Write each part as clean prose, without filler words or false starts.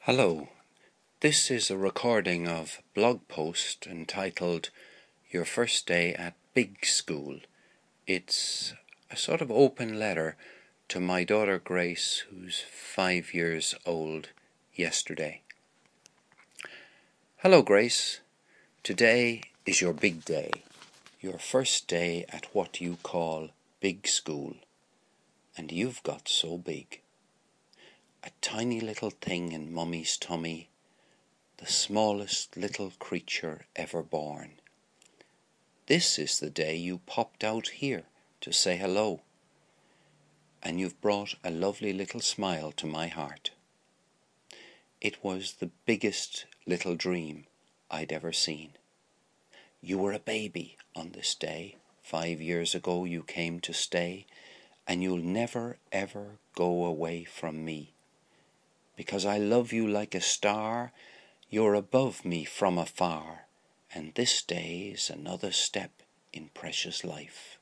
Hello, this is a recording of blog post entitled Your First Day at Big School. It's a sort of open letter to my daughter Grace, who's 5 years old, yesterday. Hello Grace, today is your big day, your first day at what you call big school, and you've got so big. A tiny little thing in Mummy's tummy, the smallest little creature ever born. This is the day you popped out here to say hello, and you've brought a lovely little smile to my heart. It was the biggest little dream I'd ever seen. You were a baby on this day. 5 years ago you came to stay, and you'll never ever go away from me. Because I love you like a star, you're above me from afar, and this day's another step in precious life.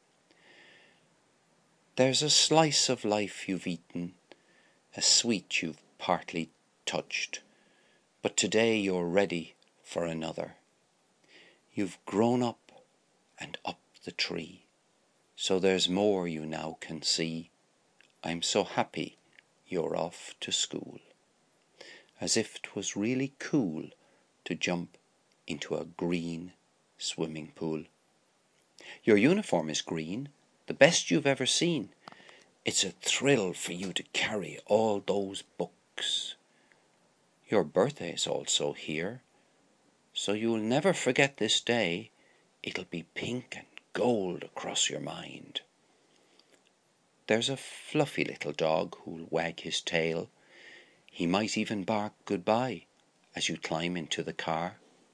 There's a slice of life you've eaten, a sweet you've partly touched, but today you're ready for another. You've grown up and up the tree, so there's more you now can see. I'm so happy you're off to school. As if 'twas really cool to jump into a green swimming pool. Your uniform is green, the best you've ever seen. It's a thrill for you to carry all those books. Your birthday's also here, so you'll never forget this day. It'll be pink and gold across your mind. There's a fluffy little dog who'll wag his tail. He might even bark goodbye as you climb into the car.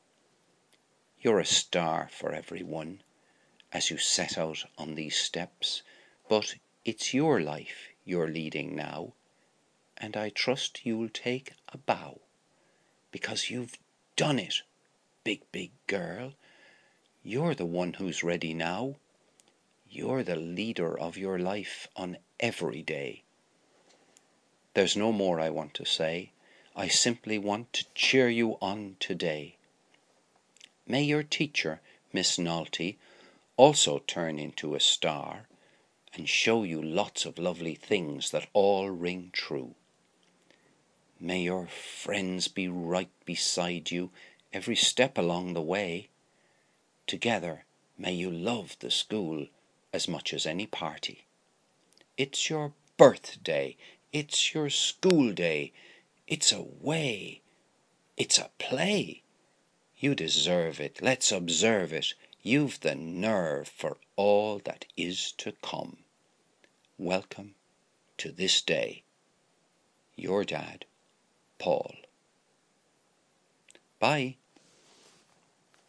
You're a star for everyone as you set out on these steps, but it's your life you're leading now, and I trust you'll take a bow, because you've done it, big girl. You're the one who's ready now. You're the leader of your life on every day. There's no more I want to say. I simply want to cheer you on today. May your teacher, Miss Nolte, also turn into a star and show you lots of lovely things that all ring true. May your friends be right beside you every step along the way. Together, may you love the school as much as any party. It's your birthday. It's your school day. It's a way. It's a play. You deserve it. Let's observe it. You've the nerve for all that is to come. Welcome to this day. Your dad, Paul. Bye.